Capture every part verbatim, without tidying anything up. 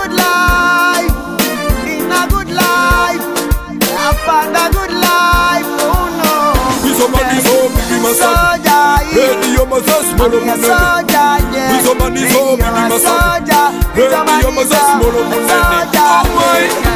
good life, in a good life, I found a good life. Oh no. We somebody so big, my son. Ready, you're my son, small of my name. We somebody so big, my son. Ready, you're my son, small of my name. Oh my.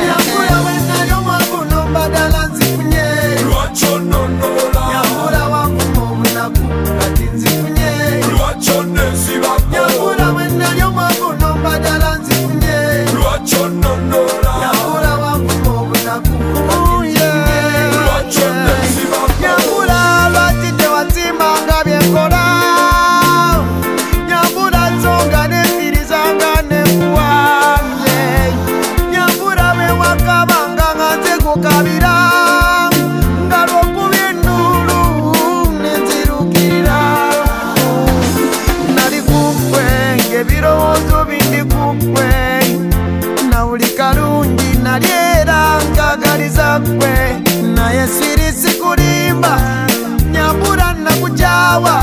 Naye sirisi kulimba nyambura na kujawa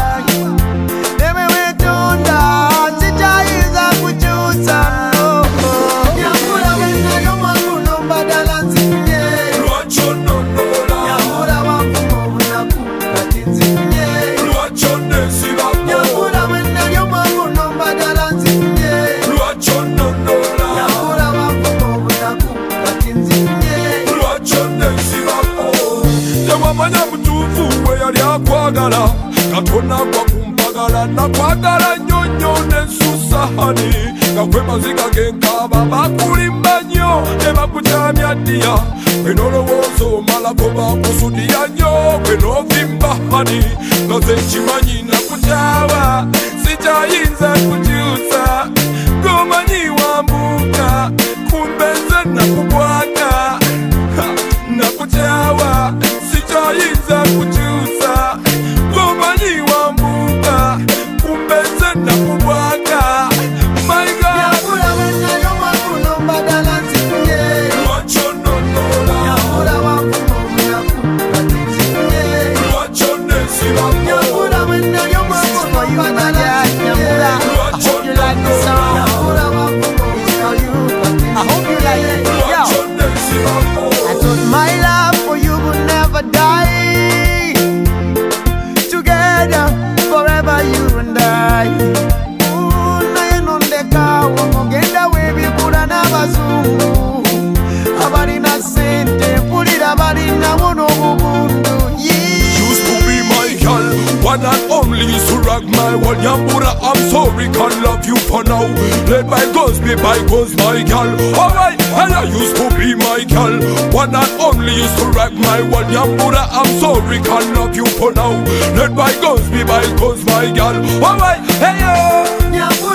ewe wetonda sijaiza kuchusa no nyambura wena yoma kuno mbadala nzinye Luacho nonola nyambura wakumo unaku kati nzinye Luacho nesiba nyambura wena yoma kuno mbadala nzinye Luacho nonola nyambura wakumo unaku kati nzinye Luacho nesiba Manya mtufu we yali akwagala Katona kwa kumpagala na kwagala nyonyo nesusa hani Kakwe maziga genkaba bakulimba nyo Eba kutamya dia Kwenolo wozo malako bakusudia nyo Kweno vimba hani Noze chimanyi na kutawa Sijayinza kujusa Gomanyi wambuka Kumbeze na kubwaka Na kutawa Sijayinza kujusa Gomanyi wambuka Kumbeze na kubwaka My God Nyambura wena yoma kuno mbadala nzinye Luacho nonola Nyambura wakumo unaku kati nzinye Luacho nesiba Nyambura wena yoma kuno mbadala nzinye Luacho nonola Nyambura wakumo unaku kati nzinye I hope you like it. Luacho nesiba I told my love for you will never die. Together forever you and I. Unaye nondeka wongenda webikula n'abazungu abalina sente mpulira abalina wono obubundu. Used to be my girl, one and only used to rock my world. Nyambura, I'm sorry, can't love you for now. Let bygones be bygones, my girl. Alright, and I used to be my girl, one and only used to rock my world. Nyambura, I'm sorry, can't love you for now. Let bygones be bygones, my girl. Alright, hey yo. Nyambura.